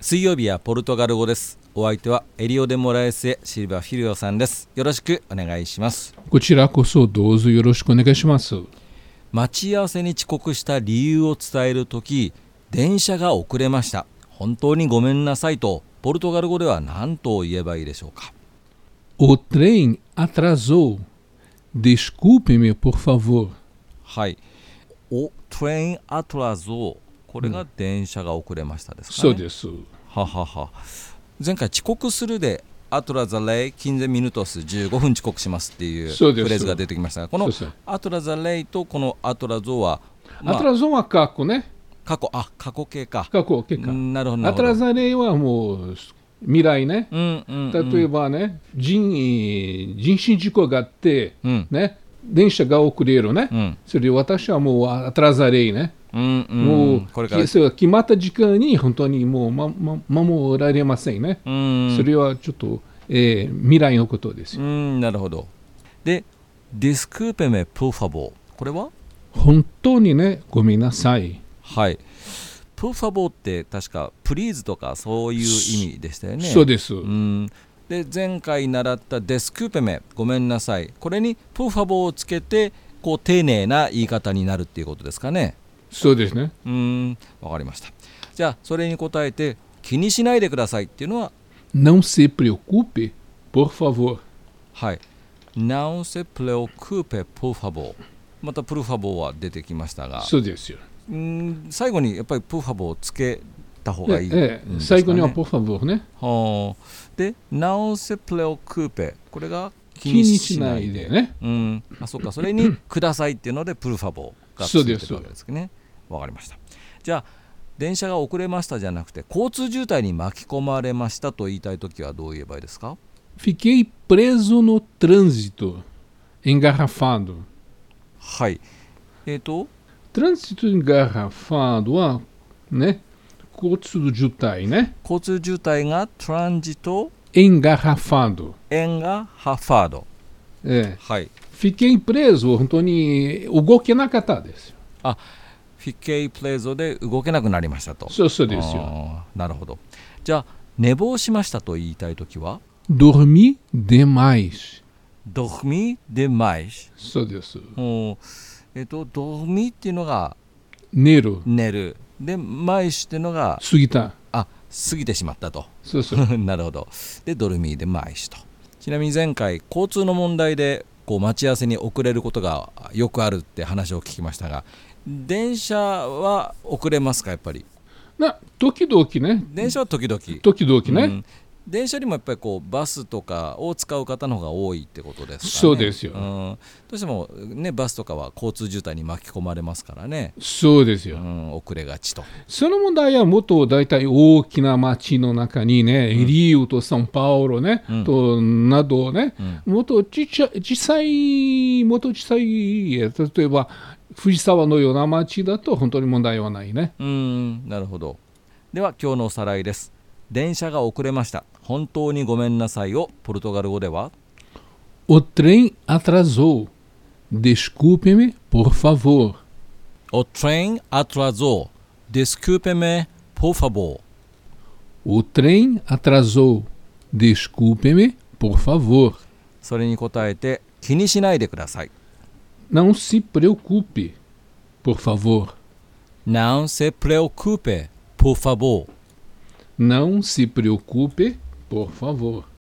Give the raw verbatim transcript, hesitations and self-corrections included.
水曜日はポルトガル語です。お相手はエリオデモラエスエシルバフィリオさんです。よろしくお願いします。 こちらこそどうぞよろしくお願いします。 待ち合わせに遅刻した理由を伝えるとき、電車が遅れました、本当にごめんなさいとポルトガル語では何と言えばいいでしょうか。 O trem atrasou. Desculpe-me, por favor. はい、おトレインアトラゾー、これが電車が遅れましたですかね。 そうです。 ははは。前回遅刻するでアトラザレイキンゼミヌトスじゅうごふん遅刻しますっていうフレーズが出てきましたが、このアトラザレイとこのアトラゾーは、 まあ、アトラゾーは過去ね。 過去、あ、過去形か。 過去形か。 なるほど。 アトラザレイはもう未来ね。 うんうんうん、 例えばね、人人身事故があって、 うんね、電車が遅れるね。うん、それで私はもうアトラザレイね。 うんうん、 もうこれから決まった時間に本当にもう、まま、守られませんね。うん、それはちょっと、えー、未来のことですよ。 うん、なるほど。で、Discúlpeme por favor、これは本当にね、ごめんなさい。 はい。por favorって確か please とかそういう意味でしたよね。 そうです。 うん、で、前回習った Discúlpeme、ごめんなさい、これに por favor をつけてこう丁寧な言い方になるっていうことですかね。 そうですね。 うーん、わかりました。じゃあそれに答えて気にしないでくださいっていうのは Não se preocupe, por favor。 はい、Não se preocupe, por favor。 またpor favorは出てきましたが、 そうですよ。 うーん、最後にやっぱりpor favorをつけた方がいいんですかね。 ええ、最後にはpor favorね。 はあ、で Não se preocupe、 これが気ににしないでね。 うん、あ、そうか、それにくださいっていうのでpor favorがついてるわけですね。わかりました。じゃあ電車が遅れましたじゃなくて交通渋滞に巻き込まれましたと言いたいときはどう言えばいいですか。 Fiquei preso no trânsito, engarrafado。 はい、えっとトランジット engarrafado はね、交通渋滞ね。 交通渋滞がトランジト engarrafado、 エンガハファード、 ええ、 はい。 Fiquei preso、 本当に動けなかったですよ。 あ、フィケイプレーゾで動けなくなりましたと。 そうそうですよ。 なるほど。じゃあ寝坊しましたと言いたいときは dormi demais。 dormi demais。 そうです。 えっと dormi っていうのが寝る、 寝るで、mais っていうのが過ぎた、 あ、過ぎてしまったと。 そうそうなるほど。で dormi で mais と。ちなみに前回交通の問題でこう待ち合わせに遅れることがよくあるって話を聞きましたが、電車は遅れますか。やっぱりな、時々ね。 電車は時々 時々ね、うん、 電車よりもやっぱりこうバスとかを使う方の方が多いってことですかね。 そうですよ、うん、 どうしてもね、バスとかは交通渋滞に巻き込まれますからね。 そうですよ、 うん、遅れがちと。 その問題はもっと大体大きな町の中にね、うん、リオとサンパウロね、うん、となどね、うん、もっと小さい小さいもっと小さい、例えば藤沢のような町だと本当に問題はないね。 うーん、なるほど。では今日のおさらいです。電車が遅れました、本当にごめんなさいをポルトガル語では O trem atrasou. Desculpe-me, por favor. O trem atrasou. Desculpe-me, por favor. O trem atrasou. Desculpe-me, por favor. それに答えて気にしないでください。 Não se preocupe, por favor. Não se preocupe, por favor. Não se preocupe, por favor.